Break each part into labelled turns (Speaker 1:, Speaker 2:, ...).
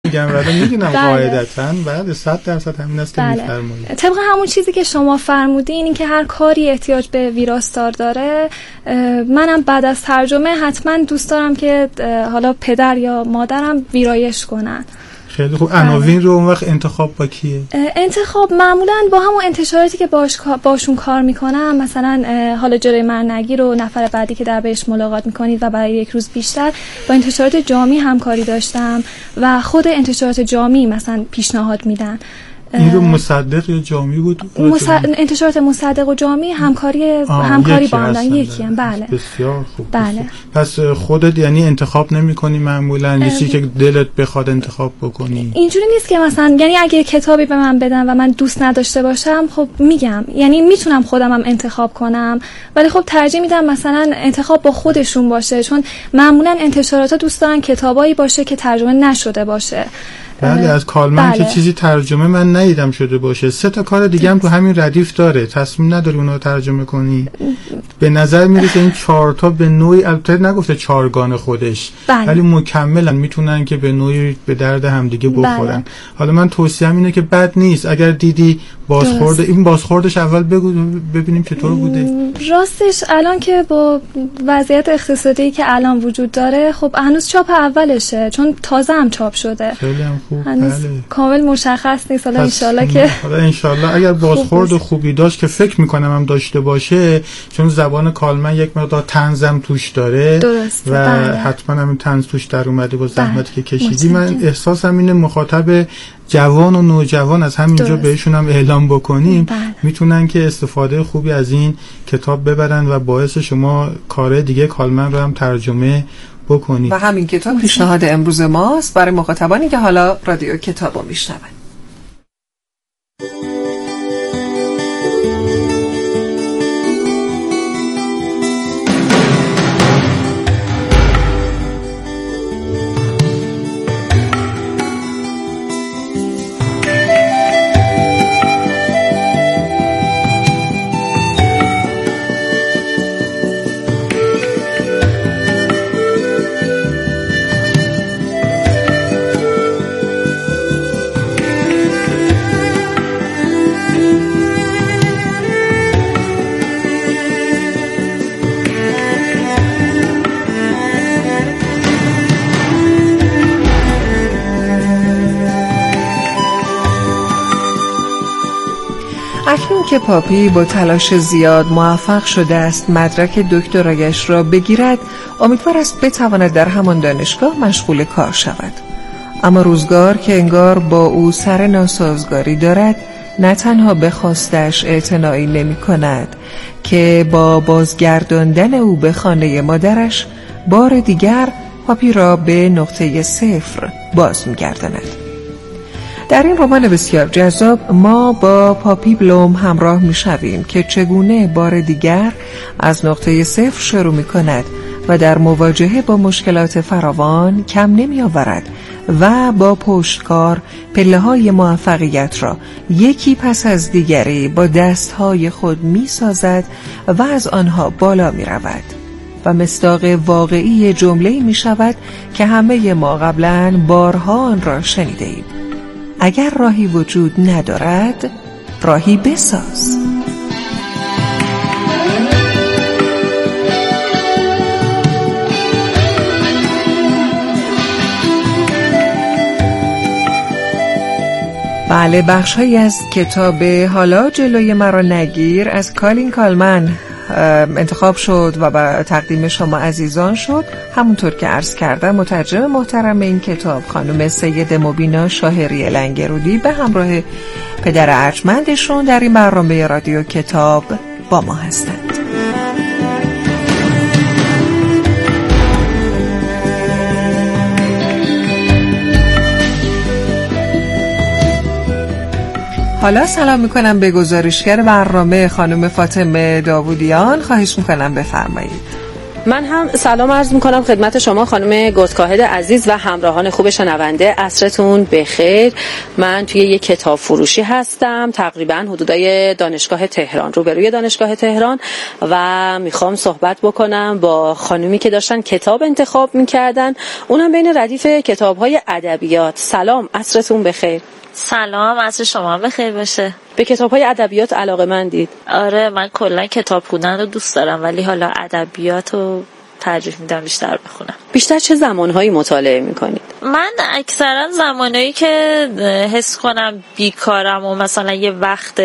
Speaker 1: میگم ولی میدونم قاعدتاً بله 100% همین است که میفرمایید.
Speaker 2: طبق همون چیزی که شما فرمودین این که هر کاری احتیاج به ویراستار داره، منم بعد از ترجمه حتما دوست دارم که حالا پدر یا مادرم ویرایش کنن.
Speaker 1: خیلی خوب. عناوین رو اون وقت انتخاب با کیه؟
Speaker 2: انتخاب معمولا با همون انتشاراتی که باشون کار میکنم، مثلا حالا جلوی من نگیر و نفر بعدی که در بهش ملاقات میکنید و برای یک روز بیشتر با انتشارات جامی همکاری داشتم و خود انتشارات جامی مثلا پیشنهاد میدن.
Speaker 1: این رو مصدق یا جامی بود؟
Speaker 2: انتشارات مصدق و جامی همکاری با هم دارن، یکی هم. بله
Speaker 1: بسیار خوب.
Speaker 2: بله.
Speaker 1: پس خودت یعنی انتخاب نمی‌کنی معمولا چیزی که دلت بخواد انتخاب بکنی؟
Speaker 2: اینجوری نیست که مثلا یعنی اگه کتابی به من بدن و من دوست نداشته باشم خب میگم، یعنی میتونم خودم هم انتخاب کنم، ولی خب ترجیح میدم مثلا انتخاب با خودشون باشه، چون معمولا انتشارات دوست دارن کتابایی باشه که ترجمه نشده باشه.
Speaker 1: بله از کالمن که چیزی ترجمه من ندیدم شده باشه. 3 تا کار دیگه هم تو همین ردیف داره، تصمیم نداری اونو ترجمه کنی؟ به نظر میرسه این 4 تا به نوعی، البته نگفته چارگان خودش، ولی مکملن، میتونن که به نوعی به درد همدیگه بخورن. حالا من توصیه‌ام اینه که بد نیست اگر دیدی بازخورد، این بازخوردش اول بگو ببینیم چطور بوده.
Speaker 2: راستش الان که با وضعیت اقتصادی که الان وجود داره خب هنوز چاپ اولشه، چون تازه هم چاپ شده.
Speaker 1: خیلی هم خوب.
Speaker 2: هنوز کامل مشخص نیست. حالا انشالله که
Speaker 1: حالا انشالله اگر بازخورد خوبی داشت که فکر میکنم هم داشته باشه، چون زبان کالمن یک مقدار طنزم توش داره.
Speaker 2: درسته.
Speaker 1: و حتما همین طنز توش در اومده با زحمتی که کشیدی. من احساسم اینه مخاطب جوان و نوجوان از همینجا بهشون هم اعلام بکنیم میتونن که استفاده خوبی از این کتاب ببرن و باعث شما کار دیگه کالمن رو هم ترجمه بکنید.
Speaker 3: و همین کتاب پیشنهاد امروز ماست برای مخاطبانی که حالا رادیو کتابو میشنون. اکنون که پاپی با تلاش زیاد موفق شده است مدرک دکترایش را بگیرد، امیدوار است بتواند در همان دانشگاه مشغول کار شود. اما روزگار که انگار با او سر ناسازگاری دارد، نه تنها به خواستش اعتنایی نمی کند که با بازگرداندن او به خانه مادرش بار دیگر پاپی را به نقطه صفر باز می گرداند. در این رمان بسیار جذاب ما با پاپی بلوم همراه می شویم که چگونه بار دیگر از نقطه صفر شروع می کند و در مواجهه با مشکلات فراوان کم نمی آورد و با پشتکار پله‌های موفقیت را یکی پس از دیگری با دستهای خود می سازد و از آنها بالا می رود و مصداق واقعی جمله‌ای می شود که همه ما قبلاً بارها آن را شنیده ایم: اگر راهی وجود ندارد، راهی بساز. بله، بخش‌هایی از کتاب حالا جلوی مرا نگیر از کالین کالمن انتخاب شد و به تقدیم شما عزیزان شد. همونطور که عرض کردم مترجم محترم این کتاب خانم سید مبینا شاهری لنگرودی به همراه پدر ارجمندشون در این برنامه رادیو کتاب با ما هستند. حالا سلام میکنم به گزارشگر برنامه خانم فاطمه داوودیان. خواهش میکنم بفرمایید.
Speaker 4: من هم سلام عرض میکنم خدمت شما خانم گردکاهد عزیز و همراهان خوب شنونده. عصرتون بخیر. من توی یک کتاب فروشی هستم تقریبا حدودای دانشگاه تهران، روبروی دانشگاه تهران، و میخوام صحبت بکنم با خانومی که داشتن کتاب انتخاب میکردن، اونم بین ردیف کتاب‌های ادبیات. سلام، عصرتون بخیر.
Speaker 5: سلام، عصر شما بخیر باشه.
Speaker 4: به کتاب‌های ادبیات علاقه‌مندید؟
Speaker 5: آره، من کلا کتاب خوندن رو دوست دارم، ولی حالا ادبیات رو ترجیح میدم بیشتر بخونم.
Speaker 4: بیشتر چه زمانهایی مطالعه میکنید؟
Speaker 5: من اکثرا زمانهایی که حس کنم بیکارم و مثلا یه وقت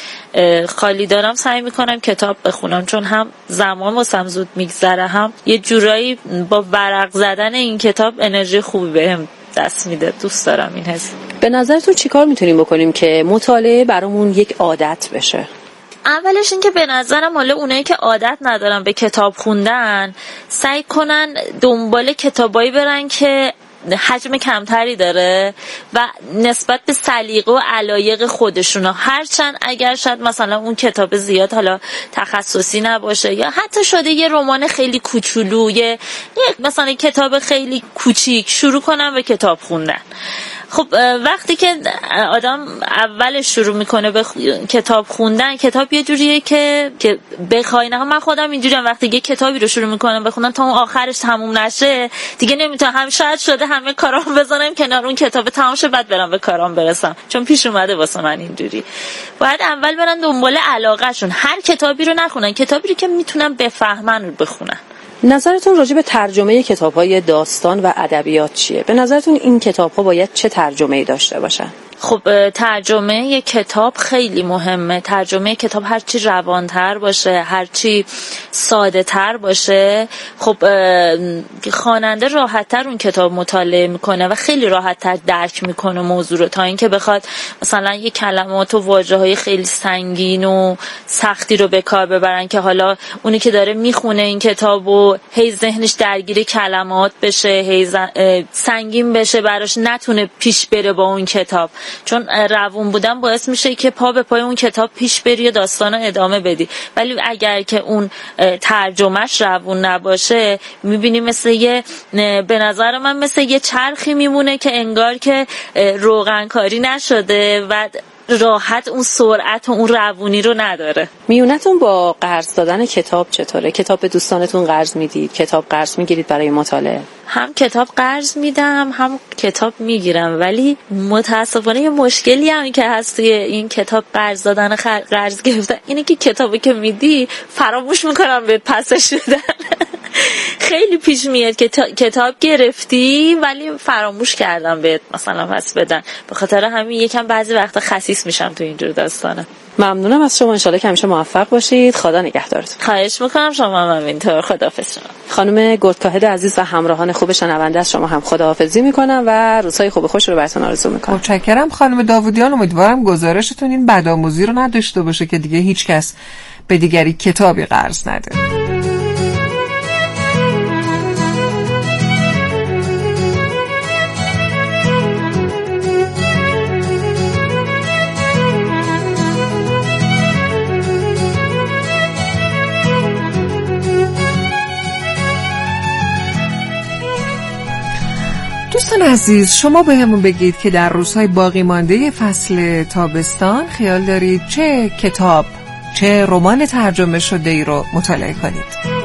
Speaker 5: خالی دارم سعی میکنم کتاب بخونم، چون هم زمان واسم زود میگذره، هم یه جورایی با ورق زدن این کتاب انرژی خوبی بهم دست میده. دوست دارم این حس.
Speaker 4: به نظرتون چیکار میتونیم بکنیم که مطالعه برامون یک عادت بشه؟
Speaker 5: اولش این که به نظرم حالا اونایی که عادت ندارن به کتاب خوندن سعی کنن دنبال کتابایی برن که حجم کمتری داره و نسبت به سلیقه و علایق خودشونا، هرچند اگر شاید مثلا اون کتاب زیاد حالا تخصصی نباشه یا حتی شده یه رمان خیلی کوچولو، یه مثلا کتاب خیلی کوچیک، شروع کنن به کتاب خوندن. خب وقتی که آدم اولش شروع میکنه به کتاب خوندن، کتاب یه جوریه که بخوای نه، من خودم اینجوریم، وقتی یه کتابی رو شروع میکنم بخونم تا اون آخرش تموم نشه دیگه نمیتونم، هم شاید شده همه کارام بذارم کنار اون کتاب تمام شه بعد برم به کارام برسم، چون پیش اومده واسه من اینجوری. باید اول برن دنبال علاقهشون، هر کتابی رو نخونن، کتابی رو که میتونن بفهمن رو بخونن.
Speaker 4: نظرتون راجع به ترجمه کتاب‌های داستان و ادبیات چیه؟ به نظرتون این کتاب‌ها باید چه ترجمه‌ای داشته باشن؟
Speaker 5: خب ترجمه کتاب خیلی مهمه. ترجمه کتاب هرچی روانتر باشه، هرچی ساده تر باشه، خب خواننده راحت‌تر اون کتاب مطالعه میکنه و خیلی راحت‌تر درک میکنه موضوع رو، تا اینکه بخواد مثلا یه کلمات و واژه‌های خیلی سنگین و سختی رو به کار ببرن که حالا اونی که داره میخونه این کتابو هی ذهنش درگیر کلمات بشه، هی سنگین بشه براش، نتونه پیش بره با اون کتاب. چون روون بودن باعث میشه که پا به پای اون کتاب پیش بری و داستانو ادامه بدی، ولی اگر که اون ترجمهش روون نباشه میبینی مثل یه، به نظر من مثل یه چرخی میمونه که انگار که روغنکاری نشده و راحت اون سرعت و اون روونی رو نداره.
Speaker 4: میونتون با قرض دادن کتاب چطوره؟ کتاب به دوستانتون قرض میدید؟ کتاب قرض میگیرید برای مطالعه؟
Speaker 5: هم کتاب قرض میدم هم کتاب میگیرم، ولی متاسفانه یه مشکلی هم که هست توی این کتاب قرض دادن قرض گرفتن اینه که کتابی که میدی فراموش میکنم به پسش بدن. خیلی پیش میاد که کتاب گرفتی ولی فراموش کردم بهت مثلا پس بدن، به خاطر همین یکم بعضی وقتا خسیس میشم تو اینجور داستانه.
Speaker 4: ممنونم از شما، انشالله که همیشه موفق باشید. خدا نگهدارتون.
Speaker 5: خواهش میکنم، شما هم همینطور. خداحافظ شما.
Speaker 4: خانم گردکاهد عزیز و همراهان خوب شنونده از شما هم خداحافظی میکنم و روزهای خوب خوش رو براتون آرزو میکنم.
Speaker 3: متشکرم خانم داودیان. امیدوارم گزارشتون این بدآموزی رو نداشته باشه که دیگه هیچ کس به دیگری کتابی قرض نده. دوستان عزیز، شما به همون بگید که در روزهای باقی مانده فصل تابستان خیال دارید چه کتاب، چه رمان ترجمه شده ای رو مطالعه کنید.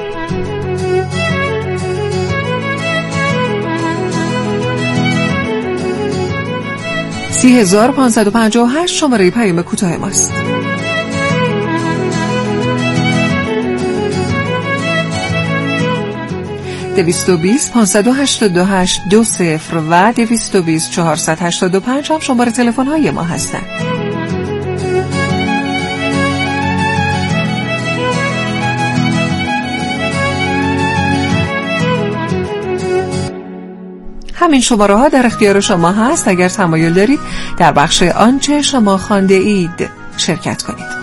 Speaker 3: 30558 شماره پیام کوتاه ماست. دویست 588 20 و 220 485 هم شماره تلفن های ما هستند. همین شماره ها در اختیار شما هست اگر تمایل دارید در بخش آنچه شما خوانده اید شرکت کنید.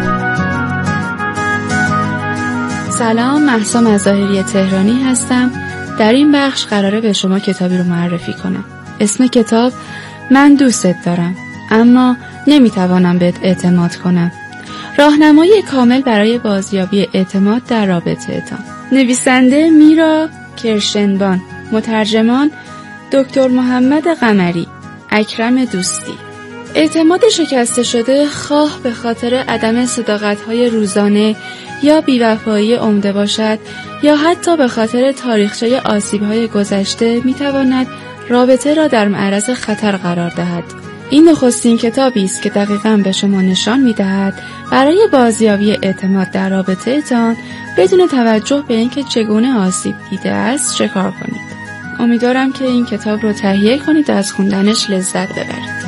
Speaker 6: سلام، مهسا مظاهری تهرانی هستم. در این بخش قراره به شما کتابی رو معرفی کنم. اسم کتاب من دوستت دارم اما نمیتوانم بهت اعتماد کنم. راهنمایی کامل برای بازیابی اعتماد در رابطه تان. نویسنده میرا کرشنبان، مترجمان دکتر محمد قمری، اکرم دوستی. اعتماد شکسته شده خواه به خاطر عدم صداقت‌های روزانه یا بی‌وفایی عمده باشد یا حتی به خاطر تاریخچه آسیب‌های گذشته می‌تواند رابطه را در معرض خطر قرار دهد. این نخستین کتابی است که دقیقاً به شما نشان می‌دهد برای بازیابی اعتماد در رابطه‌تان بدون توجه به اینکه چگونه آسیب دیده است چه کار کنید. امیدوارم که این کتاب رو تهیه کنید و از خوندنش لذت ببرید.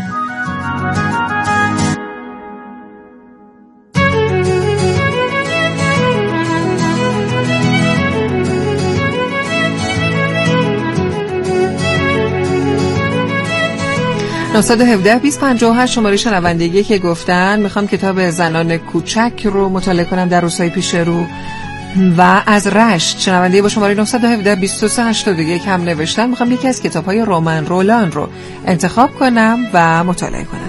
Speaker 3: نهصد 258 شماره شنوندگی که گفتن میخوام کتاب زنان کوچک رو مطالعه کنم در روزهای پیش رو و از رشت شنونده با شماره 917 2381 هم نوشتن میخوام یکی از کتاب‌های رمان رولان رو انتخاب کنم و مطالعه کنم.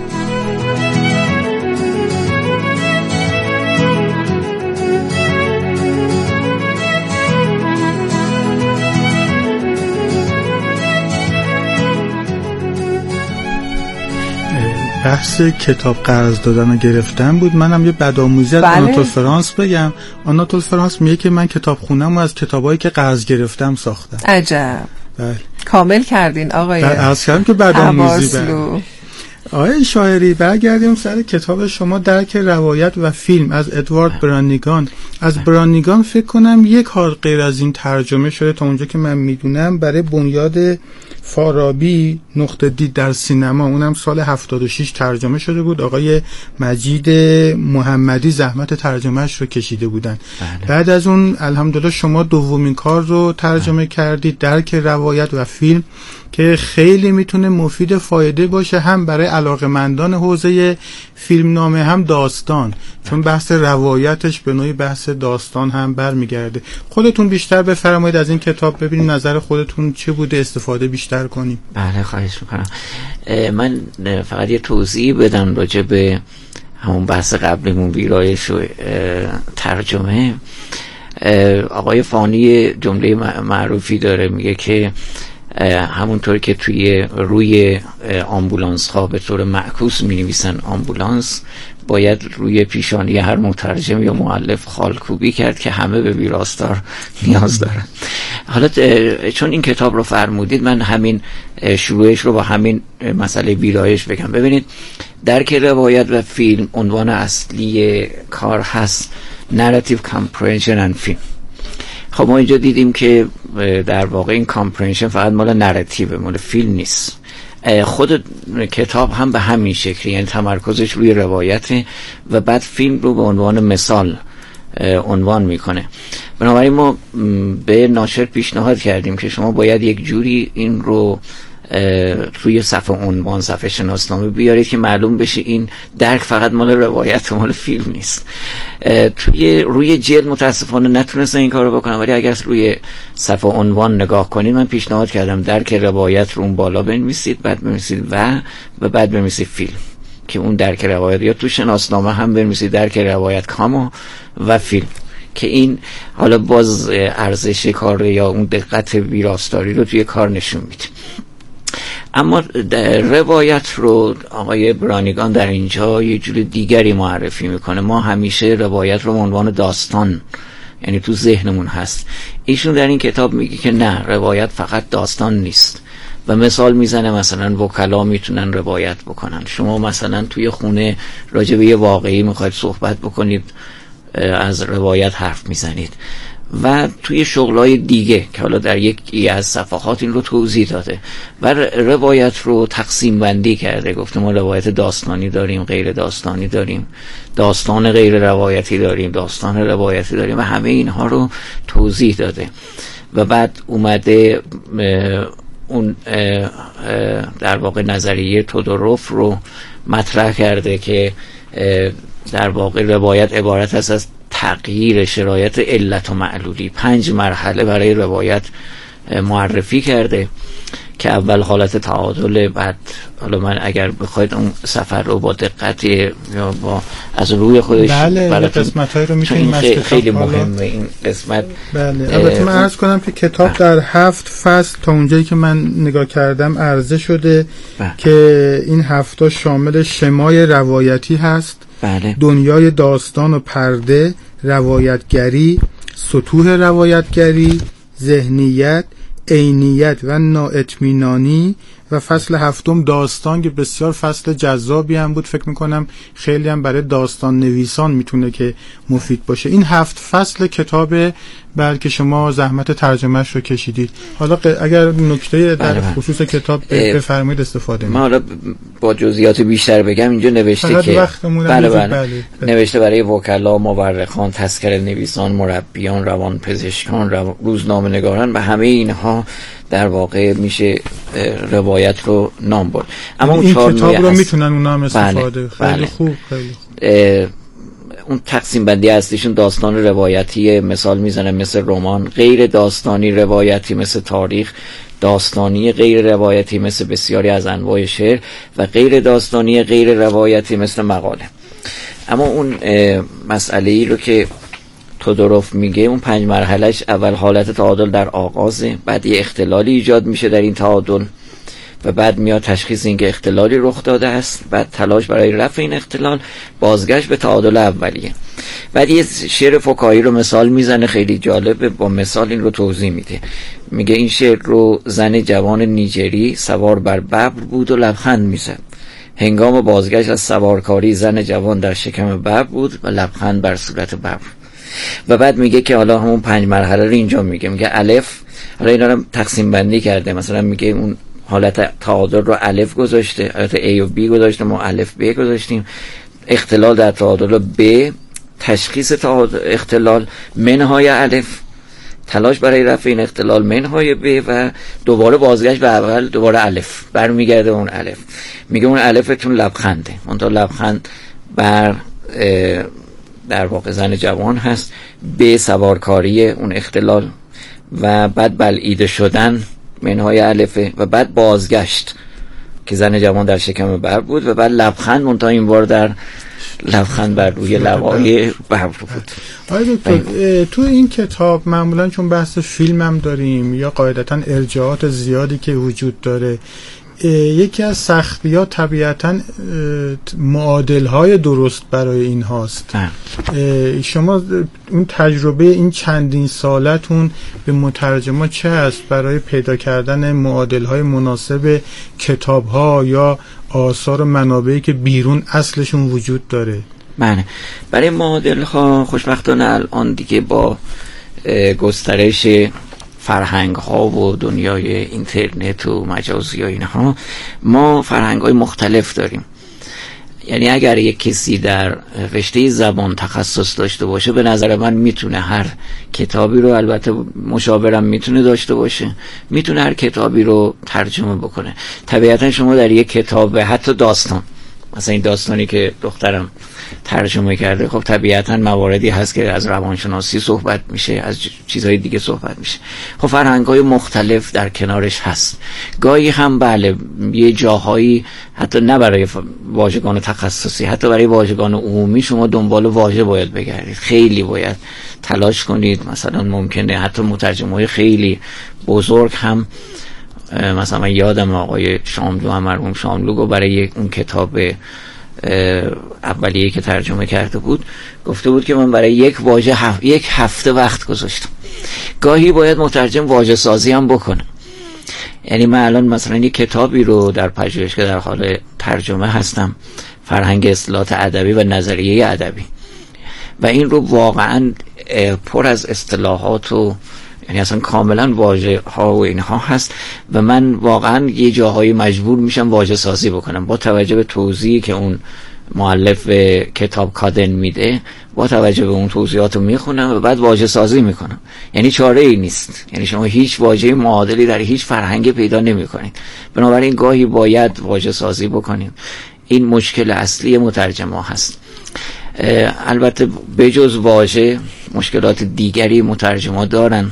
Speaker 1: بحث کتاب قرض دادن و گرفتن بود. منم یه بدآموزی از آناتول فرانس بگم. آناتول فرانس میگه که من کتاب خونم و از کتابایی که قرض گرفتم ساختم.
Speaker 3: عجب.
Speaker 1: بله.
Speaker 3: کامل کردین آقای
Speaker 1: عرض کردم که بدآموزی بود. آقای شاعری برگردیم سر کتاب شما درک روایت و فیلم از ادوارد برانیگان. از برانیگان فکر کنم یک کار غیر از این ترجمه شده تا اونجا که من میدونم برای بنیاد فارابی نقطه دید در سینما، اونم سال 76 ترجمه شده بود. آقای مجید محمدی زحمت ترجمهش رو کشیده بودن. بله. بعد از اون الحمدلله شما دومین کار رو ترجمه کردید، درک روایت و فیلم، که خیلی میتونه مفید فایده باشه هم برای علاقه‌مندان حوزه فیلمنامه هم داستان، چون بحث روایتش به نوعی بحث داستان هم برمیگرده. خودتون بیشتر بفرمایید از این کتاب، ببینیم نظر خودتون چه بوده، استفاده بیشتر کنیم.
Speaker 7: بله خواهش میکنم. من فقط یه توضیح بدم راجع به همون بحث قبلیمون، ویرایش و ترجمه. آقای فانی جمله معروفی داره، میگه که همونطور که روی آمبولانس ها به طور معکوس می نویسن آمبولانس، باید روی پیشانی هر مترجم یا مؤلف خالکوبی کرد که همه به ویراستار نیاز دارن. حالا چون این کتاب رو فرمودید، من همین شروعش رو با همین مسئله ویرایش بگم. ببینید، درک روایت و فیلم عنوان اصلی کار هست Narrative Comprehension and Film. خب ما اینجا دیدیم که در واقع این کامپرنشن فقط مال نراتیو، مال فیلم نیست. خود کتاب هم به همین شکلی، یعنی تمرکزش روی روایت و بعد فیلم رو به عنوان مثال عنوان میکنه. بنابراین ما به ناشر پیشنهاد کردیم که شما باید یک جوری این رو توی صفحه عنوان، صفحه شناسنامه بیارید که معلوم بشه این درک فقط مال روایت و مال فیلم نیست. روی جلد متاسفانه نتونستن این کار رو بکنم، ولی اگر روی صفحه عنوان نگاه کنید، من پیشنهاد کردم درک روایت رو اون بالا بنویسید، بعد بنویسید و بعد بنویسید فیلم، که اون درک روایت، یا تو شناسنامه هم بنویسید درک روایت کاما و فیلم، که این حالا باز ارزش کار یا اون دقت ویراستاری رو توی کار نشون میده. اما روایت رو آقای برانیگان در اینجا یه جور دیگری معرفی میکنه. ما همیشه روایت رو عنوان داستان، یعنی تو ذهنمون هست. ایشون در این کتاب میگه که نه، روایت فقط داستان نیست و مثال میزنه، مثلا وکلا میتونن روایت بکنن. شما مثلا توی خونه راجع به یه واقعی میخواید صحبت بکنید، از روایت حرف میزنید. و توی شغلای دیگه که حالا در یکی از صفحات این رو توضیح داده و روایت رو تقسیم بندی کرده، گفته ما روایت داستانی داریم، غیر داستانی داریم، داستان غیر روایتی داریم، داستان روایتی داریم و همه اینها رو توضیح داده. و بعد اومده اون در واقع نظریه تودوروف رو مطرح کرده که در واقع روایت عبارت است از تغییر شرایط علت و معلولی. 5 مرحله برای روایت معرفی کرده که اول حالت تعادل، بعد حالا من اگر بخواید اون سفر رو با دقت یا با از روی خودش
Speaker 1: بله قسمت‌های رو می‌تونیم
Speaker 7: خیلی مهمه این قسمت.
Speaker 1: بله البته من عرض کنم که کتاب در 7 فصل تا اونجایی که من نگاه کردم عرضه شده که این 7 شامل شمای روایتی هست، دنیای داستان و پرده، روایتگری، سطوح روایتگری، ذهنیت، عینیت و نااطمینانی و فصل 7 داستان که بسیار فصل جذابی هم بود. فکر میکنم خیلی هم برای داستان نویسان میتونه که مفید باشه. این 7 فصل کتاب بلکه شما زحمت ترجمهش رو کشیدید. حالا اگر نکته در خصوص کتاب بفرمایید استفاده
Speaker 7: من حالا با جزئیات بیشتر بگم. اینجا نوشته که بله. نوشته برای وکلا، مورخان، تذکره نویسان، مربیان، روانپزشکان، روزنامه‌نگاران و همه اینها در واقع میشه روایت رو نام برد. اما اون
Speaker 1: این کتاب رو میتونن اونا هم استفاده. خیلی خوب.
Speaker 7: اون تقسیم بندی اصلیشون داستان روایتی مثال میزنه مثل رمان، غیر داستانی روایتی مثل تاریخ، داستانی غیر روایتی مثل بسیاری از انواع شعر و غیر داستانی غیر روایتی مثل مقاله. اما اون مسئله ای رو که تودوروف میگه اون 5 مرحلهش، اول حالت تعادل در آغازه، بعد یه اختلالی ایجاد میشه در این تعادل و بعد میاد تشخیص این که اختلالی رخ داده است، بعد تلاش برای رفع این اختلال، بازگشت به تعادل اولیه. بعد یه شعر فکاهی رو مثال میزنه خیلی جالبه، با مثال این رو توضیح میده. میگه این شعر رو زن جوان نیجری سوار بر ببر بود و لبخند میزد. هنگام بازگشت از سوارکاری زن جوان در شکم ببر بود و لبخند بر صورت ببر. و بعد میگه که حالا همون 5 مرحله رو اینجا میگه الف، حالا اینا رو تقسیم بندی کرده. مثلا میگه اون حالت تعادل رو الف گذاشته، حالت A و B گذاشته، ما الف B گذاشتیم. اختلال در تعادل B، تشخیص اختلال منهای الف، تلاش برای رفع این اختلال منهای B و دوباره بازگشت به اول، دوباره الف برمیگرده اون الف. میگه اون الفتون لبخنده، اون تا لبخند بر در واقع زن جوان هست، به سوارکاری اون اختلال و بعد بلعیده شدن منهای الفه و بعد بازگشت که زن جوان در شکم ببر بود و بعد لبخند منتها این بار در لبخند بر روی لبای ببر بود.
Speaker 1: آقای دکتر تو این کتاب معمولا چون بحث فیلم هم داریم یا قاعدتا ارجاعات زیادی که وجود داره، یکی از سختی‌ها طبیعتاً معادل‌های درست برای این هاست. شما اون تجربه این چندین سالتون به مترجما چه است برای پیدا کردن معادل‌های مناسب کتاب‌ها یا آثار و منابعی که بیرون اصلشون وجود داره؟
Speaker 7: بله، برای معادل‌ها خوشبختانه الان دیگه با گسترش فرهنگ ها و دنیای اینترنت و مجازی و اینها ما فرهنگ های مختلف داریم. یعنی اگر یک کسی در رشته زبان تخصص داشته باشه به نظر من میتونه هر کتابی رو، البته مشاورم میتونه داشته باشه، میتونه هر کتابی رو ترجمه بکنه. طبیعتا شما در یک کتاب حتی داستان، مثلا این داستانی که دخترم ترجمه کرده، خب طبیعتا مواردی هست که از روانشناسی صحبت میشه، از چیزهای دیگه صحبت میشه. خب فرهنگ‌های مختلف در کنارش هست. گاهی هم بله یه جاهایی حتی نه برای واژگان تخصصی، حتی برای واژگان عمومی شما دنبال واژه باید بگردید، خیلی باید تلاش کنید. مثلا ممکنه حتی مترجمای خیلی بزرگ هم، مثلا من یادم آقای شاملو، مرحوم شاملو برای اون کتاب اولیه که ترجمه کرده بود گفته بود که من برای یک واژه یک هفته وقت گذاشتم. گاهی باید مترجم واژه سازی هم بکنه. یعنی من الان مثلا یک کتابی رو در پژوهش که در حال ترجمه هستم، فرهنگ اصطلاحات ادبی و نظریه ادبی، و این رو واقعا پر از اصطلاحات و یعنی اصلا کاملا واژه ها و اینها هست و من واقعا یه جاهایی مجبور میشم واژه سازی بکنم با توجه به توضیحی که اون مؤلف کتاب کادن میده، با توجه به اون توضیحات رو میخونم و بعد واژه سازی میکنم. یعنی چاره ای نیست، یعنی شما هیچ واژه معادلی در هیچ فرهنگی پیدا نمیکنید، بنابراین گاهی باید واژه سازی بکنیم. این مشکل اصلی مترجما هست. البته بجز واژه مشکلات دیگری مترجما دارن.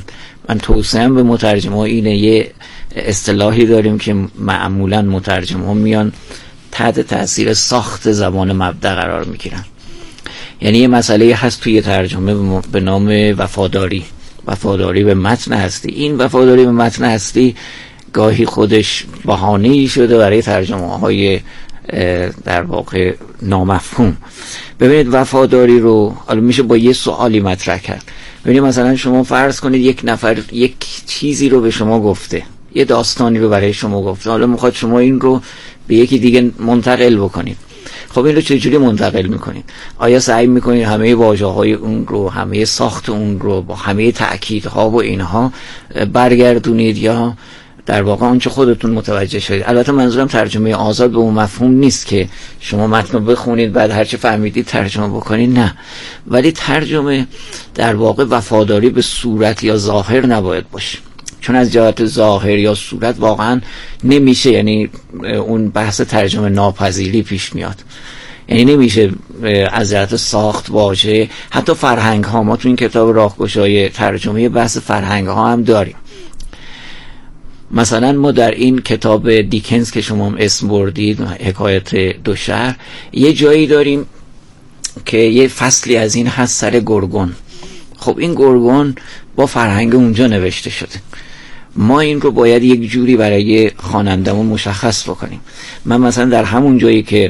Speaker 7: من توصیه‌ام به مترجم‌ها اینه، یه اصطلاحی داریم که معمولاً مترجم‌ها میان تحت تاثیر ساخت زبان مبدأ قرار میگیرن. یعنی یه مسئله هست توی ترجمه به نام وفاداری به متن هستی. این وفاداری به متن هستی گاهی خودش بهانه‌ای شده برای ترجمه‌های در واقع نامفهوم. ببینید وفاداری رو حالا میشه با یه سوالی مطرح کرد. ببینید مثلا شما فرض کنید یک نفر یک چیزی رو به شما گفته، یه داستانی رو برای شما گفته، حالا میخواد شما این رو به یکی دیگه منتقل بکنید. خب این رو چجوری منتقل میکنید؟ آیا سعی میکنید همه واژه‌های اون رو، همه ساخت اون رو با همه تأکیدها و اینها برگردونید، یا در واقع آنچه خودتون متوجه شدید؟ البته منظورم ترجمه آزاد به اون مفهوم نیست که شما متن رو بخونید بعد هرچی فهمیدید ترجمه بکنید، نه. ولی ترجمه در واقع وفاداری به صورت یا ظاهر نباید باشه، چون از جهت ظاهر یا صورت واقعا نمیشه، یعنی اون بحث ترجمه ناپذیری پیش میاد. یعنی نمیشه از جهت ساخت واژه، حتی فرهنگ ها، ما تو این کتاب راهگشای ترجمه بحث فرهنگ ها هم داریم. مثلا ما در این کتاب دیکنز که شما هم اسم بردید، حکایت دو شهر، یه جایی داریم که یه فصلی از این هست سر گرگون. خب این گرگون با فرهنگ اونجا نوشته شده، ما این رو باید یک جوری برای خوانندمون مشخص بکنیم. من مثلا در همون جایی که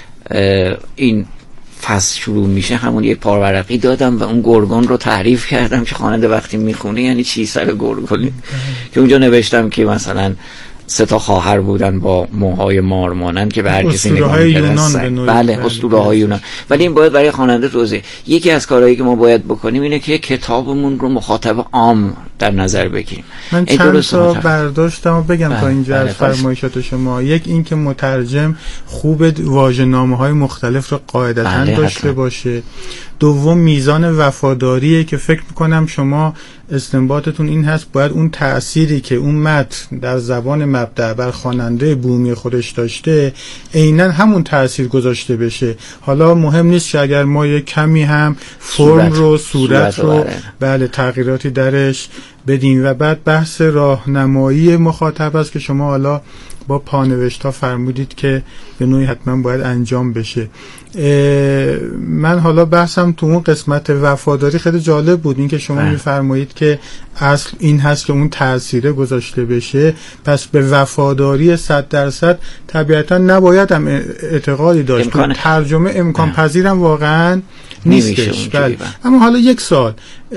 Speaker 7: این فصل شروع میشه همون یک پاورقی دادم و اون گرگون رو تعریف کردم که خواننده وقتی میخونه یعنی چی سر گرگونی، که اونجا نوشتم که مثلا 3 خواهر بودن با موهای مارمانند که به هر کسی نگاه می‌کردن. بله، اسطوره‌های یونان. ولی این باید برای خواننده توضیح. یکی از کارهایی که ما باید بکنیم اینه که کتابمون رو مخاطب عام در نظر بگیریم.
Speaker 1: من چند تا برداشتم و بگم تا اینجا از فرمایشات شما. یک این که مترجم خوب واژه‌نامه‌های مختلف رو قاعدتاً داشته باشه. دوم میزان وفاداریه که فکر میکنم شما استنباطتون این هست باید اون تأثیری که اون متن در زبان مبدأ بر خواننده بومی خودش داشته عیناً همون تأثیر گذاشته بشه. حالا مهم نیست که اگر ما یک کمی هم فرم رو صورت رو بله تغییراتی درش بدیم. و بعد بحث راهنمایی مخاطب است که شما حالا با پانوشت‌ها فرمودید که به نوعی حتما باید انجام بشه. من حالا بحثم تو اون قسمت وفاداری خیلی جالب بود، این که شما میفرمایید که اصل این هست که اون تأثیر گذاشته بشه، پس به وفاداری 100% طبیعتا نباید هم اعتقادی داشت. ترجمه امکان پذیرم واقعا نیستش. بله. اما حالا یک سوال،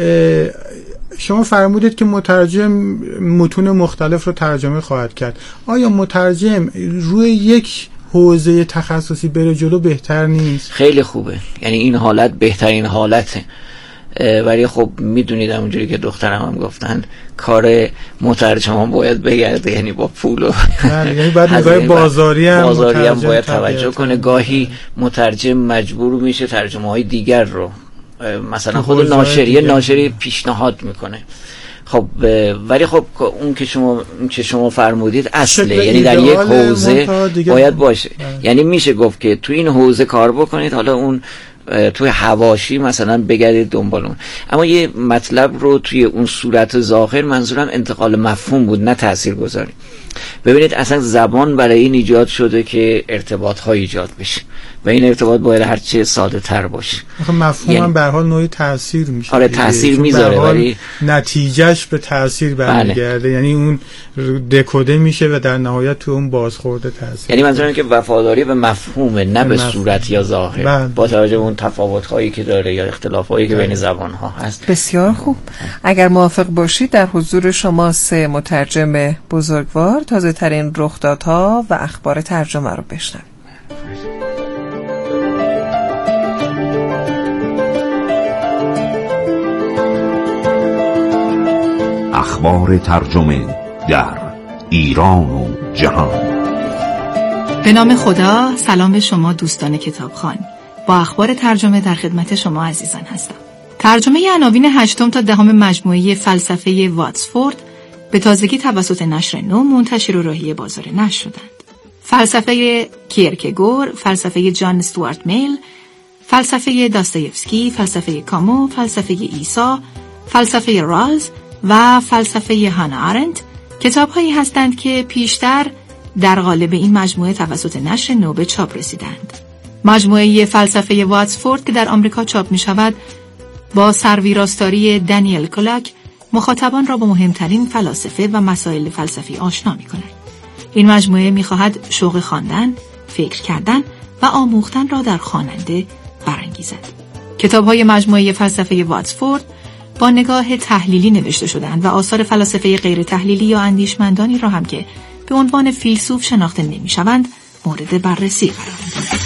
Speaker 1: شما فرمودید که مترجم متون مختلف رو ترجمه خواهد کرد. آیا مترجم روی یک حوزه تخصصی بره جلو بهتر نیست؟
Speaker 7: خیلی خوبه، یعنی این حالت بهترین حالته. ولی خب میدونید همونجوری که دخترم هم گفتن کار مترجمان باید بگرده، یعنی با پول و
Speaker 1: یعنی باید نگاه بازاری هم
Speaker 7: باید توجه کنه. گاهی مترجم مجبور میشه ترجمه های دیگر رو مثلا خود ناشری پیشنهاد میکنه. خب ولی خب اون که شما فرمودید اصله، یعنی در یک حوزه باید باشه. یعنی میشه گفت که تو این حوزه کار بکنید، حالا اون توی حواشی مثلا بگردید دنبال اون. اما یه مطلب رو توی اون صورت ظاهر، منظورم انتقال مفهوم بود نه تأثیر گذاری. ببینید اصلا زبان برای این ایجاد شده که ارتباط ها ایجاد بشه و این ارتباط باید هرچه ساده تر باشه.
Speaker 1: مفهوم هم به هر حال نوعی تأثیر میشه.
Speaker 7: آره تأثیر میذاره ولی
Speaker 1: نتیجهش به تأثیر برمیگرده. یعنی اون دکوده میشه و در نهایت تو اون بازخورده تأثیر.
Speaker 7: یعنی منظورم که وفاداری به مفهومه نه به صورت یا ظاهر، با توجه به اون تفاوت هایی که داره یا اختلاف هایی که بین زبان ها هست.
Speaker 3: بسیار خوب. اگر موافق باشید در حضور شما 3 مترجم بزرگوار تازه ترین رخدادها و اخبار ترجمه رو بشنویم.
Speaker 8: اخبار ترجمه در ایران و جهان.
Speaker 9: به نام خدا، سلام به شما دوستان کتابخوان. با اخبار ترجمه در خدمت شما عزیزان هستم. ترجمه عناوین 8 تا 10 مجموعه فلسفه واتسفورد به تازگی توسط نشر نو منتشر و راهی بازار نشر شدند. فلسفه کیرکگور، فلسفه جان استوارت میل، فلسفه داستایفسکی، فلسفه کامو، فلسفه عیسی، فلسفه رالز و فلسفه هانا آرنت کتاب‌هایی هستند که پیشتر در قالب این مجموعه توسط نشر نو به چاپ رسیدند. مجموعه فلسفه واتسفورد که در آمریکا چاپ می‌شود با سرویراستاری دانیل کلاک مخاطبان را با مهمترین فلاسفه و مسائل فلسفی آشنا می‌کند. این مجموعه می‌خواهد شوق خواندن، فکر کردن و آموختن را در خواننده برانگیزد. کتاب‌های مجموعه فلسفه واتسفورد با نگاه تحلیلی نوشته شدند و آثار فلاسفه غیر تحلیلی یا اندیشمندانی را هم که به عنوان فیلسوف شناخته نمی‌شوند مورد بررسی قرار می‌دهند.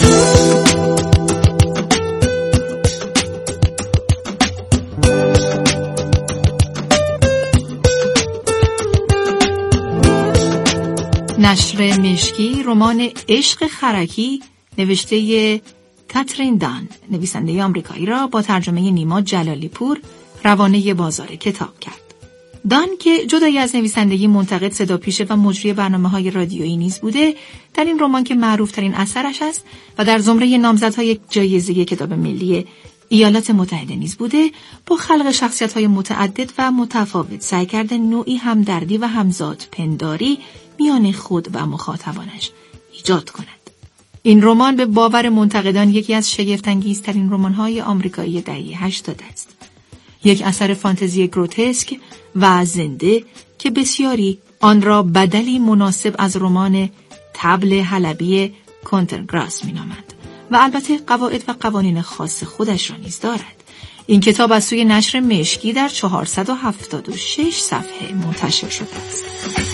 Speaker 9: نشر مشکی رمان عشق خرکی نوشته کاترین دان نویسنده آمریکایی را با ترجمه نیما جلالی پور روانه بازار کتاب کرد. دان که جدای از نویسندگی منتقد صداپیشه و مجری برنامه‌های رادیویی نیز بوده، در این رمان که معروف‌ترین اثرش است و در زمره نامزدهای جایزه کتاب ملی ایالات متحده نیز بوده، با خلق شخصیت‌های متعدد و متفاوت سعی کرده نوعی همدردی و همزاد پنداری میان خود و مخاطبانش ایجاد کند. این رمان به باور منتقدان یکی از شگفت‌انگیزترین رمان‌های آمریکایی دهه 80 است. یک اثر فانتزی گروتسک و زنده که بسیاری آن را بدلی مناسب از رمان طبل حلبی کنترگراس می‌نامند و البته قواعد و قوانین خاص خودش را نیز دارد. این کتاب از سوی نشر مشکی در 476 صفحه منتشر شده است.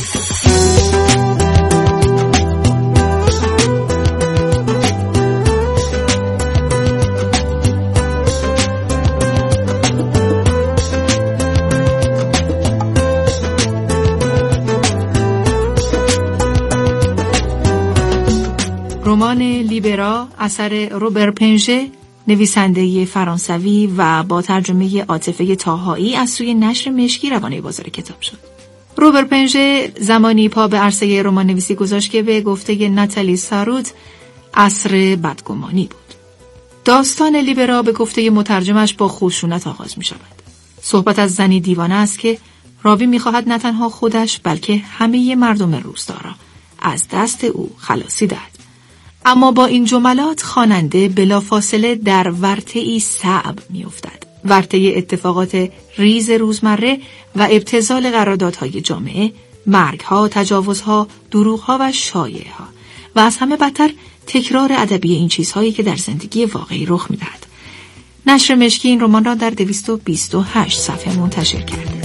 Speaker 9: رمان لیبرا اثر روبر پنژه نویسنده فرانسوی و با ترجمه عاطفه طاهایی از سوی نشر مشکی روانه بازار کتاب شد. روبر پنژه زمانی پا به عرصه رمان نویسی گذاشت که به گفته ناتالی ساروت عصر بدگمانی بود. داستان لیبرا به گفته مترجمش با خشونت آغاز می شود. صحبت از زنی دیوانه است که راوی می خواهد نه تنها خودش بلکه همه مردم روستا را از دست او خلاصی دهد. اما با این جملات خواننده بلافاصله در ورطه‌ای صعب می‌افتد. ورطه اتفاقات ریز روزمره و ابتذال قراردادهای جامعه، مرگ‌ها، تجاوزها، دروغ‌ها و شایعه‌ها و از همه بدتر تکرار ادبی این چیزهایی که در زندگی واقعی رخ می‌دهد. نشر مشکی این رمان را در 228 صفحه منتشر کرده.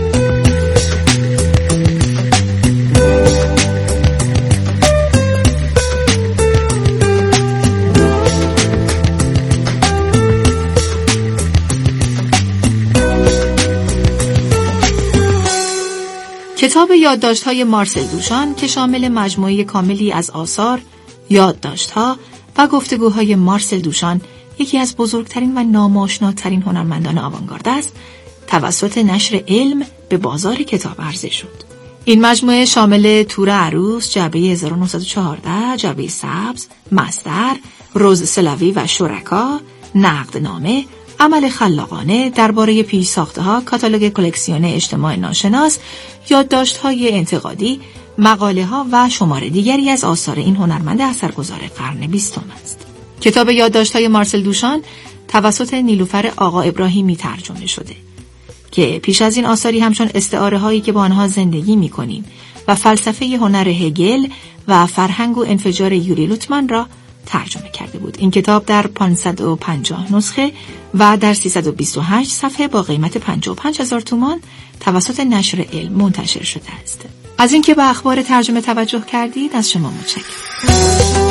Speaker 9: کتاب یادداشت‌های مارسل دوشان که شامل مجموعه کاملی از آثار، یادداشت‌ها و گفتگوهای مارسل دوشان، یکی از بزرگترین و ناماشناترین هنرمندان آوانگارد است، توسط نشر علم به بازار کتاب عرضه شد. این مجموعه شامل تور عروس، جعبه 1914، جعبه سبز، مصدر، روز سلاوی و شرکا، نقدنامه، عمل خلاقانه، درباره پیش ساخته‌ها، کاتالوگ کلکسیون اجتماع ناشناس، یادداشت‌های انتقادی، مقاله‌ها و شمار دیگری از آثار این هنرمند اثرگذار قرن 20 است. کتاب یادداشت‌های مارسل دوشان توسط نیلوفر آقا ابراهیمی ترجمه شده که پیش از این آثاری همچون استعاره‌هایی که با آنها زندگی می‌کنیم و فلسفه هنر هگل و فرهنگ و انفجار یوری لوتمن را ترجمه کرده بود. این کتاب در 550 نسخه و در 328 صفحه با قیمت 55,000 تومان توسط نشر علم منتشر شده است. از اینکه به اخبار ترجمه توجه کردید از شما متشکرم.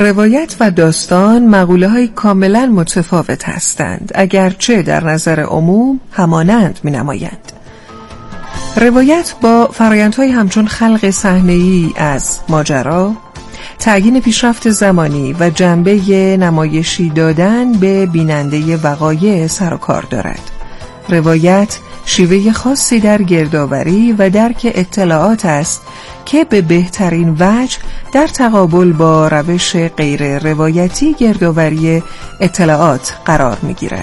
Speaker 3: روایت و داستان مقوله‌های کاملا متفاوت هستند، اگرچه در نظر عموم همانند می‌نمایند. روایت با فرآیندهای همچون خلق صحنه‌ای از ماجرا، تعیین پیشرفت زمانی و جنبه نمایشی دادن به بیننده وقایع سر و کار دارد. روایت شیوه خاصی در گردآوری و درک اطلاعات است که به بهترین وجه در تقابل با روش غیر روایتی گردآوری اطلاعات قرار می‌گیرد.